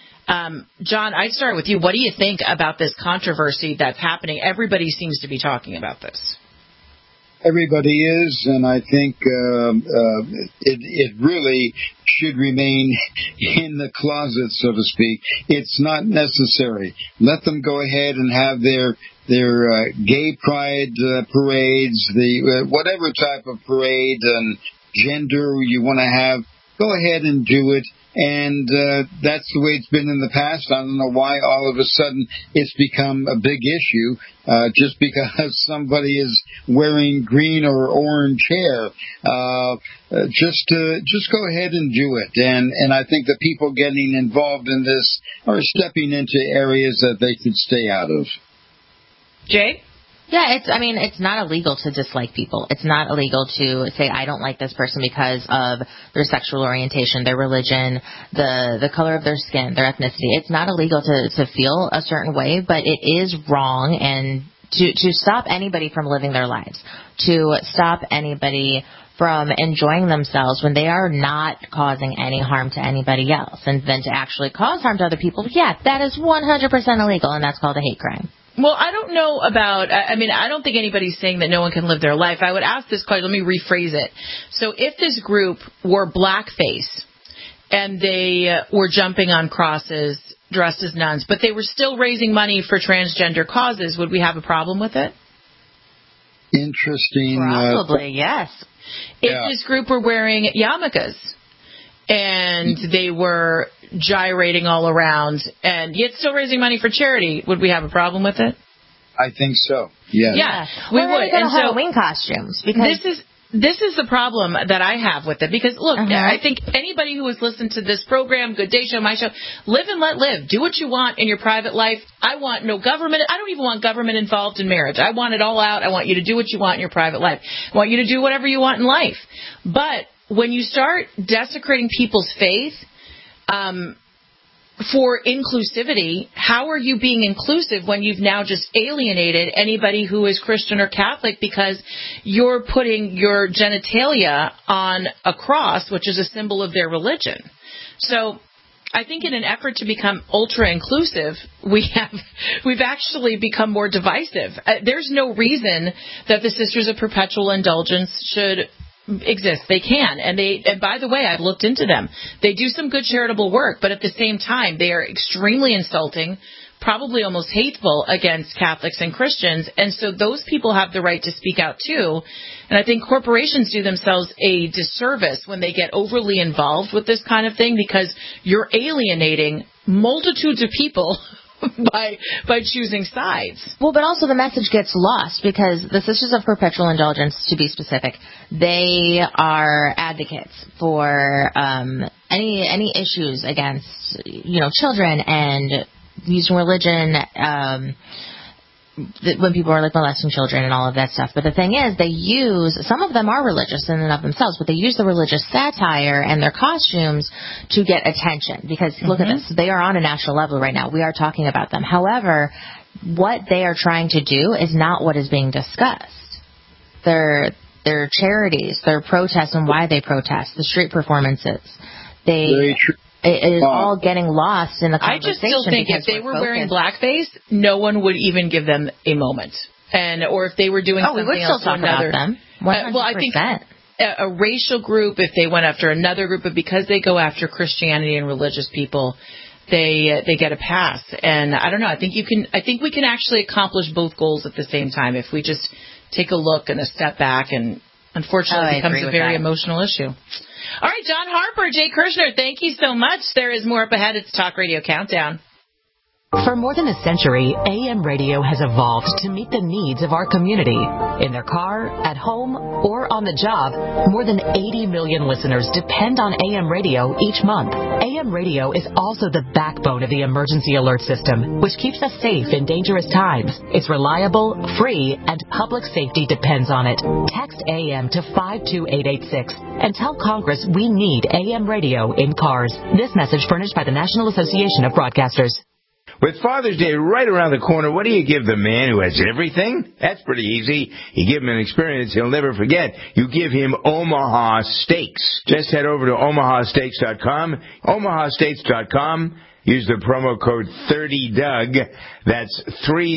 Um, John, I'd start with you. What do you think about this controversy that's happening? Everybody seems to be talking about this. Everybody is, and I think uh, uh, it, it really should remain in the closet, so to speak. It's not necessary. Let them go ahead and have their their uh, gay pride uh, parades, the uh, whatever type of parade and gender you want to have. Go ahead and do it. And uh, that's the way it's been in the past. I don't know why all of a sudden it's become a big issue uh, just because somebody is wearing green or orange hair. Uh, just uh, just go ahead and do it. And, and I think the people getting involved in this are stepping into areas that they could stay out of. Jay? Yeah, it's, I mean, it's not illegal to dislike people. It's not illegal to say, I don't like this person because of their sexual orientation, their religion, the, the color of their skin, their ethnicity. It's not illegal to, to feel a certain way, but it is wrong and to, to stop anybody from living their lives, to stop anybody from enjoying themselves when they are not causing any harm to anybody else. And then to actually cause harm to other people, yeah, that is one hundred percent illegal, and that's called a hate crime. Well, I don't know about, I mean, I don't think anybody's saying that no one can live their life. I would ask this question, let me rephrase it. So if this group wore blackface and they uh, were jumping on crosses dressed as nuns, but they were still raising money for transgender causes, would we have a problem with it? Interesting. Probably, uh, yes. If yeah. this group were wearing yarmulkes and they were gyrating all around and yet still raising money for charity, would we have a problem with it? I think so. Yes. Yeah, we well, would. And so Halloween costumes because this is this is the problem that I have with it. Because look, uh-huh. I think anybody who has listened to this program, Good Day Show, my show, live and let live. Do what you want in your private life. I want no government. I don't even want government involved in marriage. I want it all out. I want you to do what you want in your private life. I want you to do whatever you want in life. But when you start desecrating people's faith, um, for inclusivity, how are you being inclusive when you've now just alienated anybody who is Christian or Catholic because you're putting your genitalia on a cross, which is a symbol of their religion? So I think in an effort to become ultra inclusive, we have we've actually become more divisive. Uh, there's no reason that the Sisters of Perpetual Indulgence should exist. They can. And they, and by the way, I've looked into them. They do some good charitable work, but at the same time, they are extremely insulting, probably almost hateful against Catholics and Christians. And so those people have the right to speak out too. And I think corporations do themselves a disservice when they get overly involved with this kind of thing, because you're alienating multitudes of people by by choosing sides. Well, but also the message gets lost because the Sisters of Perpetual Indulgence, to be specific, they are advocates for um, any any issues against, you know, children and using religion um, when people are like molesting children and all of that stuff. But the thing is, they use, some of them are religious in and of themselves, but they use the religious satire and their costumes to get attention. Because look mm-hmm. at this, they are on a national level right now. We are talking about them. However, what they are trying to do is not what is being discussed. Their their charities, their protests and why they protest, the street performances. They Very true. It is uh, all getting lost in the conversation. I just still think if they were focused. wearing blackface, no one would even give them a moment. And or if they were doing oh, something we would still else talk another, about them. one hundred percent. Uh, well, I think a, a racial group, if they went after another group, but because they go after Christianity and religious people, they uh, they get a pass. And I don't know. I think you can. I think we can actually accomplish both goals at the same time if we just take a look and a step back. And unfortunately, oh, it becomes a very that. emotional issue. All right, John Harper, Jay Kirshner, thank you so much. There is more up ahead. It's Talk Radio Countdown. For more than a century, A M radio has evolved to meet the needs of our community. In their car, at home, or on the job, more than eighty million listeners depend on A M radio each month. A M radio is also the backbone of the emergency alert system, which keeps us safe in dangerous times. It's reliable, free, and public safety depends on it. Text A M to five two eight eight six and tell Congress we need A M radio in cars. This message furnished by the National Association of Broadcasters. With Father's Day right around the corner, what do you give the man who has everything? That's pretty easy. You give him an experience he'll never forget. You give him Omaha Steaks. Just head over to omaha steaks dot com. omaha steaks dot com. Use the promo code thirty Doug. That's thirty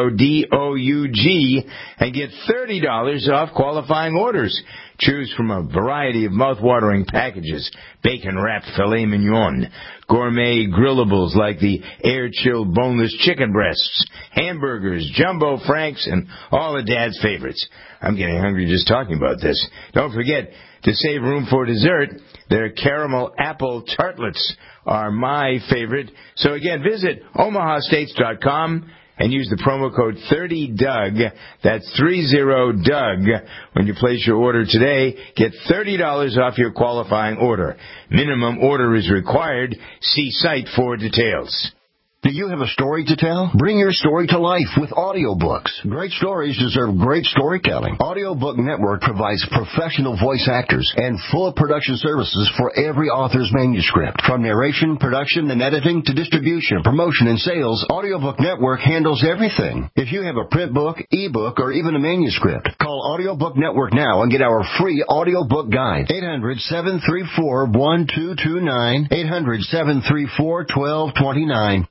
D O U G. And get thirty dollars off qualifying orders. Choose from a variety of mouth-watering packages. Bacon-wrapped filet mignon. Gourmet grillables like the air-chilled boneless chicken breasts. Hamburgers, jumbo franks, and all of Dad's favorites. I'm getting hungry just talking about this. Don't forget to save room for dessert. Their caramel apple tartlets are my favorite. So again, visit omaha steaks dot com and use the promo code thirty Doug. That's thirty Doug. When you place your order today, get thirty dollars off your qualifying order. Minimum order is required. See site for details. Do you have a story to tell? Bring your story to life with audiobooks. Great stories deserve great storytelling. Audiobook Network provides professional voice actors and full production services for every author's manuscript. From narration, production, and editing to distribution, promotion, and sales, Audiobook Network handles everything. If you have a print book, ebook, or even a manuscript, call Audiobook Network now and get our free audiobook guide. eight hundred, seven three four, one two two nine. eight hundred, seven three four, one two two nine.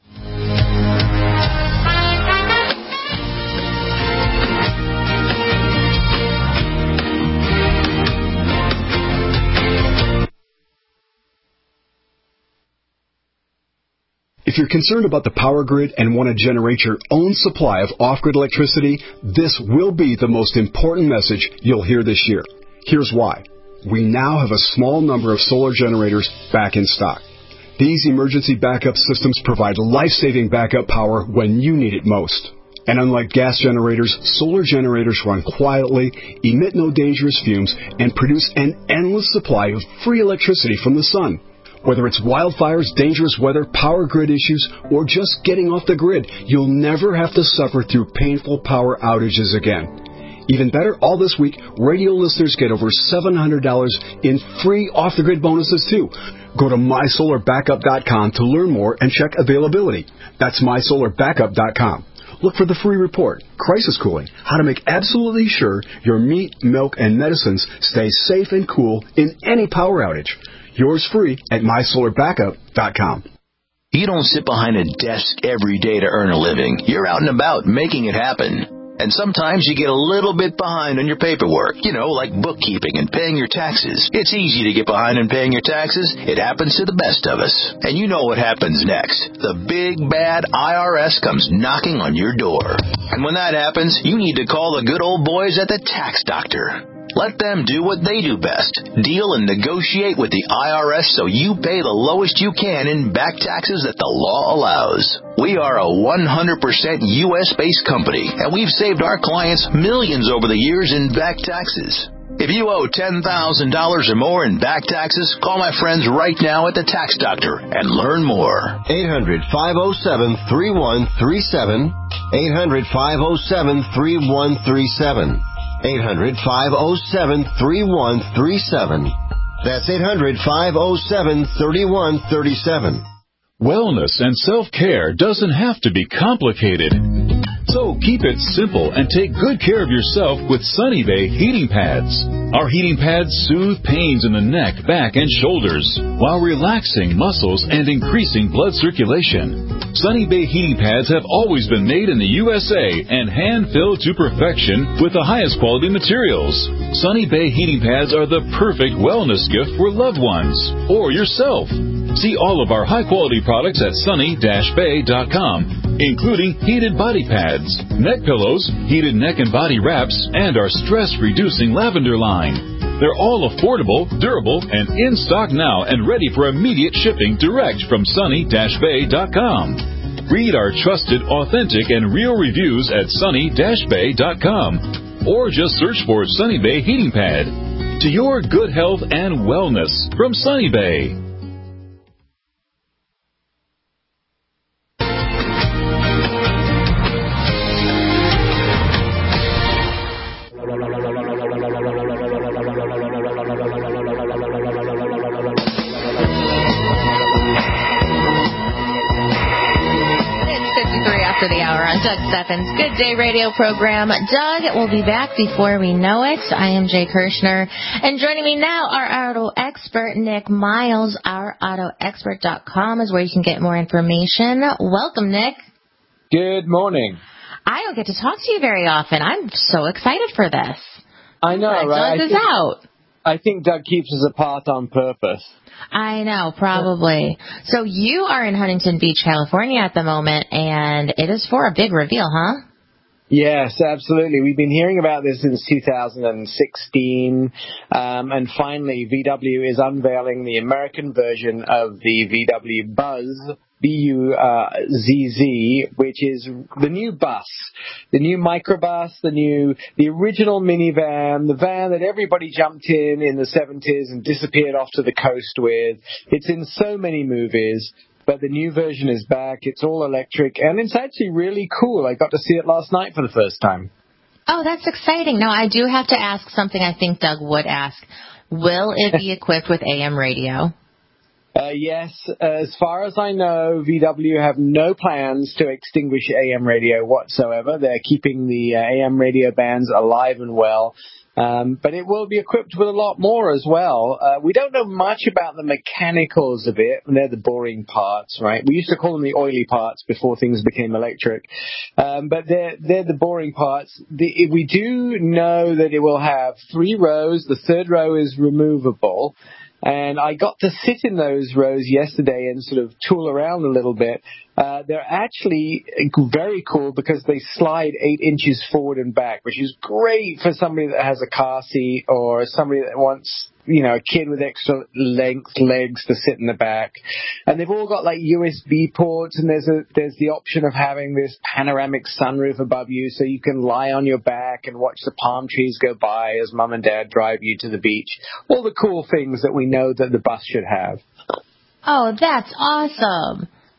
If you're concerned about the power grid and want to generate your own supply of off-grid electricity, this will be the most important message you'll hear this year. Here's why. We now have a small number of solar generators back in stock. These emergency backup systems provide life-saving backup power when you need it most. And unlike gas generators, solar generators run quietly, emit no dangerous fumes, and produce an endless supply of free electricity from the sun. Whether it's wildfires, dangerous weather, power grid issues, or just getting off the grid, you'll never have to suffer through painful power outages again. Even better, all this week, radio listeners get over seven hundred dollars in free off-the-grid bonuses, too. Go to my solar backup dot com to learn more and check availability. That's my solar backup dot com. Look for the free report, Crisis Cooling, how to make absolutely sure your meat, milk, and medicines stay safe and cool in any power outage. Yours free at my solar backup dot com. You don't sit behind a desk every day to earn a living. You're out and about making it happen. And sometimes you get a little bit behind on your paperwork, you know, like bookkeeping and paying your taxes. It's easy to get behind in paying your taxes. It happens to the best of us. And you know what happens next. The big, bad I R S comes knocking on your door. And when that happens, you need to call the good old boys at the Tax Doctor. Let them do what they do best. Deal and negotiate with the I R S so you pay the lowest you can in back taxes that the law allows. We are a one hundred percent U S-based company, and we've saved our clients millions over the years in back taxes. If you owe ten thousand dollars or more in back taxes, call my friends right now at the Tax Doctor and learn more. eight hundred, five oh seven, three one three seven. eight hundred, five oh seven, three one three seven. eight hundred, five oh seven, three one three seven. That's eight hundred, five oh seven, three one three seven. Wellness and self-care doesn't have to be complicated. So keep it simple and take good care of yourself with Sunny Bay heating pads. Our heating pads soothe pains in the neck, back, and shoulders while relaxing muscles and increasing blood circulation. Sunny Bay heating pads have always been made in the U S A and hand-filled to perfection with the highest quality materials. Sunny Bay heating pads are the perfect wellness gift for loved ones or yourself. See all of our high-quality products at sunny dash bay dot com, including heated body pads, neck pillows, heated neck and body wraps, and our stress-reducing lavender line. They're all affordable, durable, and in stock now and ready for immediate shipping direct from sunny dash bay dot com. Read our trusted, authentic, and real reviews at sunny dash bay dot com or just search for Sunny Bay Heating Pad. To your good health and wellness from Sunny Bay. After the hour on Doug Steffens' Good Day Radio program. Doug will be back before we know it. I am Jay Kirshner. And joining me now, our auto expert, Nick Miles. our auto expert dot com is where you can get more information. Welcome, Nick. Good morning. I don't get to talk to you very often. I'm so excited for this. I know, Doug right? is I think, out. I think Doug keeps us apart on purpose. I know, probably. So you are in Huntington Beach, California at the moment, and it is for a big reveal, huh? Yes, absolutely. We've been hearing about this since two thousand sixteen, um, and finally V W is unveiling the American version of the V W Buzz, B U Z Z, which is the new bus, the new microbus, the new, the original minivan, the van that everybody jumped in in the seventies and disappeared off to the coast with. It's in so many movies. But the new version is back. It's all electric, and it's actually really cool. I got to see it last night for the first time. Oh, that's exciting. Now, I do have to ask something I think Doug would ask. Will it be equipped with A M radio? Uh, yes. As far as I know, V W have no plans to extinguish A M radio whatsoever. They're keeping the uh, A M radio bands alive and well. Um, but it will be equipped with a lot more as well. Uh, we don't know much about the mechanicals of it. They're the boring parts, right? We used to call them the oily parts before things became electric. Um, but they're, they're the boring parts. The, we do know that it will have three rows. The third row is removable. And I got to sit in those rows yesterday and sort of tool around a little bit. Uh, they're actually very cool because they slide eight inches forward and back, which is great for somebody that has a car seat or somebody that wants, you know, a kid with extra length legs to sit in the back. And they've all got like U S B ports, and there's a there's the option of having this panoramic sunroof above you so you can lie on your back and watch the palm trees go by as mom and dad drive you to the beach. All the cool things that we know that the bus should have. Oh, that's awesome.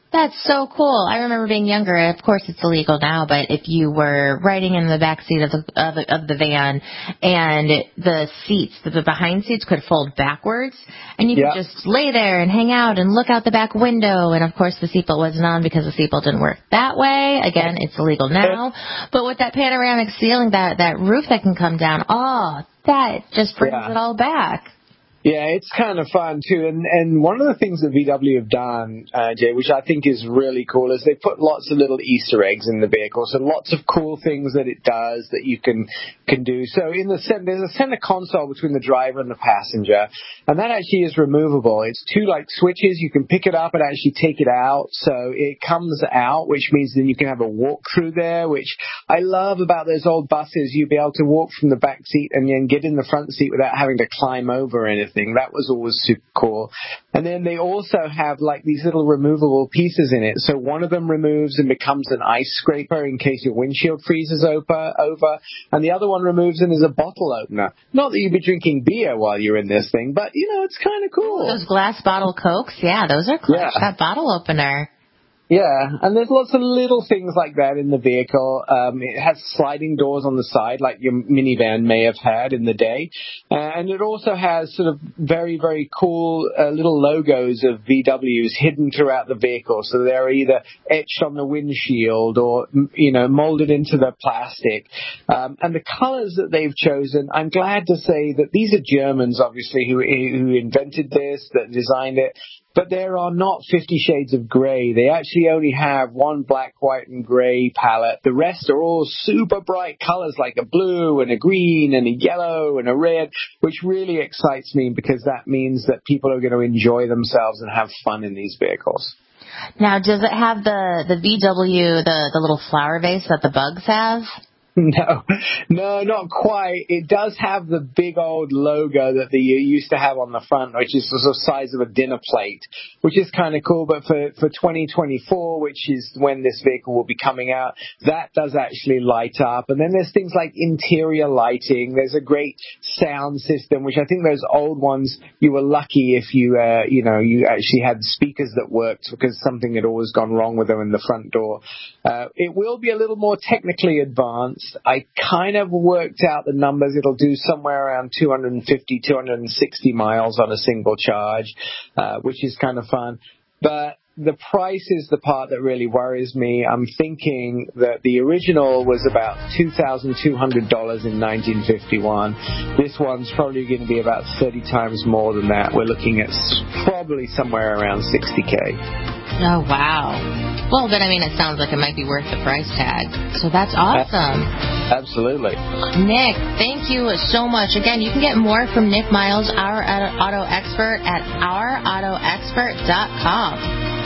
That's so cool. I remember being younger. Of course, it's illegal now, but if you were riding in the back seat of the of the, of the van and the seats, the, the behind seats could fold backwards, and you yeah. could just lay there and hang out and look out the back window. And of course, the seatbelt wasn't on because the seatbelt didn't work that way. Again, it's illegal now. But with that panoramic ceiling, that that roof that can come down, oh, that just brings yeah. it all back. Yeah, it's kind of fun too, and and one of the things that V W have done, uh, Jay, which I think is really cool, is they put lots of little Easter eggs in the vehicle, so lots of cool things that it does that you can can do. So in the center, there's a center console between the driver and the passenger, and that actually is removable. It's two like switches. You can pick it up and actually take it out, so it comes out, which means then you can have a walk through there, which I love about those old buses. You'd be able to walk from the back seat and then get in the front seat without having to climb over anything. That was always super cool. And then they also have like these little removable pieces in it. So one of them removes and becomes an ice scraper in case your windshield freezes over, over. And the other one removes and is a bottle opener. Not that you'd be drinking beer while you're in this thing, but, you know, it's kind of cool. Those glass bottle Cokes, yeah, those are clutch. Yeah. That bottle opener. Yeah, and there's lots of little things like that in the vehicle. Um, it has sliding doors on the side like your minivan may have had in the day. Uh, and it also has sort of very, very cool uh, little logos of V Ws hidden throughout the vehicle. So they're either etched on the windshield or, you know, molded into the plastic. Um, and the colors that they've chosen, I'm glad to say that these are Germans, obviously, who, who invented this, that designed it. But there are not fifty shades of gray. They actually only have one black, white, and gray palette. The rest are all super bright colors like a blue and a green and a yellow and a red, which really excites me because that means that people are going to enjoy themselves and have fun in these vehicles. Now, does it have the, the V W, the, the little flower vase that the Bugs have? No, no, not quite. It does have the big old logo that they used to have on the front, which is the size of a dinner plate, which is kind of cool. But for, for twenty twenty-four, which is when this vehicle will be coming out, that does actually light up. And then there's things like interior lighting. There's a great sound system, which I think those old ones, you were lucky if you, uh, you know, you actually had speakers that worked because something had always gone wrong with them in the front door. Uh, it will be a little more technically advanced. I kind of worked out the numbers. It'll do somewhere around two hundred fifty, two hundred sixty miles on a single charge, uh, which is kind of fun. But the price is the part that really worries me. I'm thinking that the original was about two thousand two hundred dollars in nineteen fifty-one. This one's probably going to be about thirty times more than that. We're looking at probably somewhere around sixty K. Oh, wow. Well, then, I mean, it sounds like it might be worth the price tag. So that's awesome. Absolutely. Nick, thank you so much. Again, you can get more from Nick Miles, our auto expert, at our auto expert dot com.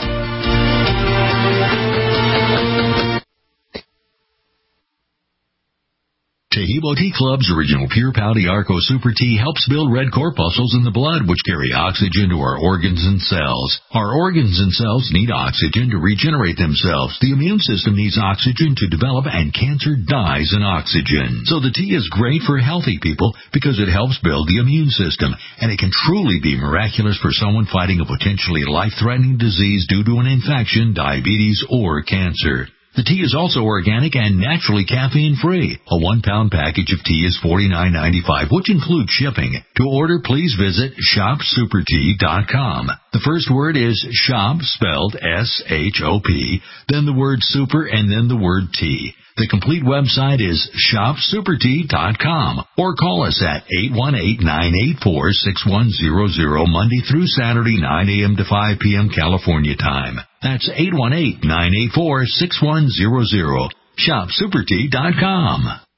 Tahibo Tea Club's original Pure Pouty Arco Super Tea helps build red corpuscles in the blood, which carry oxygen to our organs and cells. Our organs and cells need oxygen to regenerate themselves. The immune system needs oxygen to develop, and cancer dies in oxygen. So the tea is great for healthy people because it helps build the immune system, and it can truly be miraculous for someone fighting a potentially life-threatening disease due to an infection, diabetes, or cancer. The tea is also organic and naturally caffeine-free. A one-pound package of tea is forty-nine ninety-five, which includes shipping. To order, please visit shop super tea dot com. The first word is shop, spelled S H O P, then the word super, and then the word tea. The complete website is shop super tea dot com, or call us at eight one eight, nine eight four, six one zero zero Monday through Saturday, nine a.m. to five p.m. California time. That's eight one eight, nine eight four, six one zero zero. shop super tea dot com.